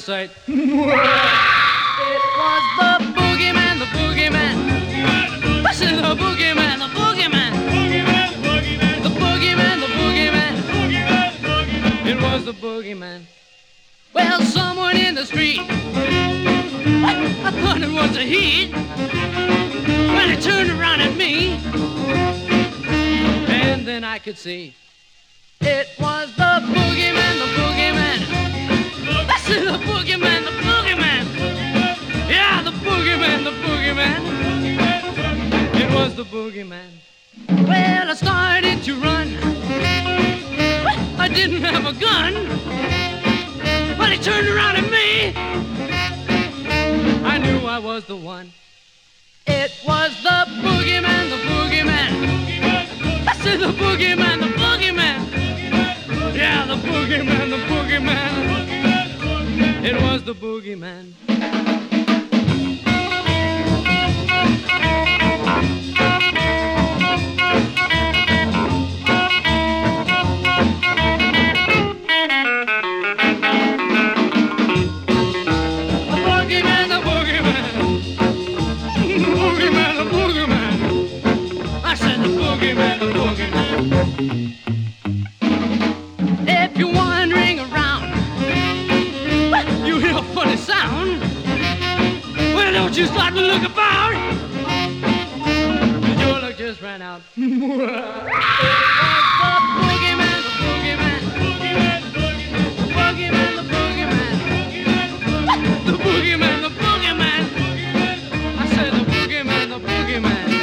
sight. It was the boogeyman, the boogeyman. I said the boogeyman, the boogeyman. The boogeyman, the boogeyman. It was the boogeyman. Well, someone in the street, I thought it was a heat. When it turned around at me, and then I could see it was the boogeyman, the boogeyman. I said the boogeyman, the boogeyman. Yeah, the boogeyman, the boogeyman. It was the boogeyman. Well, I started to run. I didn't have a gun. When he turned around at me, I knew I was the one. It was the boogeyman, the boogeyman. I said the boogeyman, the boogeyman. Yeah, the boogeyman, the boogeyman. It was the boogeyman. If you're wandering around, you hear a funny sound. Well, don't you start to look about. Your luck just ran out. It was the boogeyman, the boogeyman. The boogeyman, the boogeyman. The boogeyman, the boogeyman. I said the boogeyman, the boogeyman.